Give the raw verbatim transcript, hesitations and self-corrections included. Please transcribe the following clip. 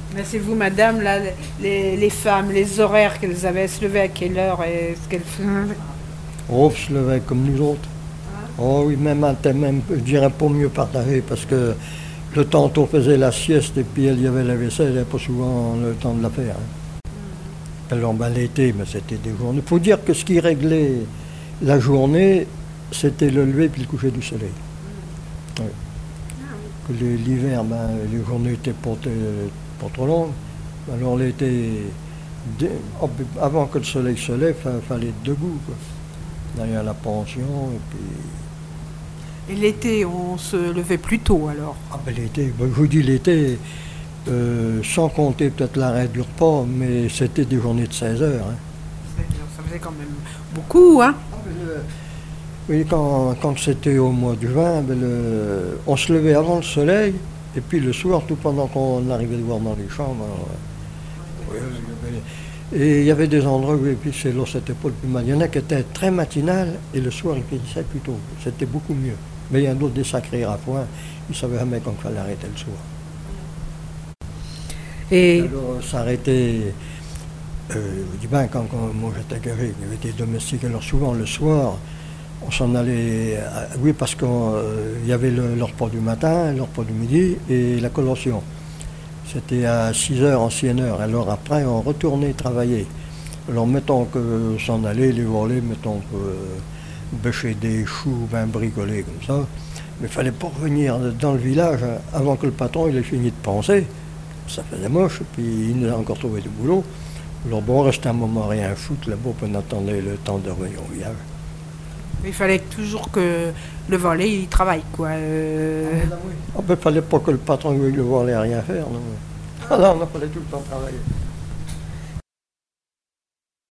Mais c'est vous, madame, là, les, les femmes, les horaires qu'elles avaient, elles se levaient à quelle heure et ce qu'elles faisaient? On se levait comme nous autres. Oh oui, même, un thème, même, je dirais pas mieux partagé parce que le temps on faisait la sieste et puis il y avait la vaisselle, il n'y avait pas souvent le temps de la faire. Hein. Alors ben, l'été, mais c'était des journées. Il faut dire que ce qui réglait la journée, c'était le lever puis le coucher du soleil. Oui. Que l'hiver, ben, les journées n'étaient pas, pas trop longues. Alors l'été, avant que le soleil se lève, il fallait être debout, quoi. Derrière la pension et puis... Et l'été, on se levait plus tôt alors? Ah ben l'été, ben, je vous dis l'été, euh, sans compter peut-être l'arrêt du repas, mais c'était des journées de seize heures. Hein. Ça faisait quand même beaucoup, hein? Ah ben le, oui, quand, quand c'était au mois de juin, ben le, on se levait avant le soleil, et puis le soir, tout pendant qu'on arrivait de voir dans les chambres. Alors, oui, oui, et il y avait des endroits où, et puis c'est là, c'était pas le plus mal. Il y en a qui étaient très matinales, et le soir, ils finissaient plus tôt. C'était beaucoup mieux. Mais il y en a d'autres des sacrés rafouins, ils savaient jamais quand il fallait arrêter le soir. Et alors, s'arrêter, euh, je dis ben, quand, quand moi j'étais guéri, il y avait des domestiques, alors souvent le soir, on s'en allait, à, oui, parce qu'il euh, y avait le, le repas du matin, le repas du midi et la collation. C'était à six heures, ancienne heure. Alors après, on retournait travailler. Alors mettons que s'en aller, les volets, mettons que euh, bêcher des choux, ben bricoler comme ça. Mais il fallait pas revenir dans le village avant que le patron il ait fini de penser. Ça faisait moche, puis il nous a encore trouvé du boulot. Alors bon, on restait un moment rien foutre là-bas, puis on attendait le temps de revenir au village. il fallait toujours que le volet il travaille, quoi. Euh... Ah, ben, oui. Ah, ben, fallait pas que le patron veuille le voir aller à rien faire. Non. Ah non, il fallait tout le temps travailler.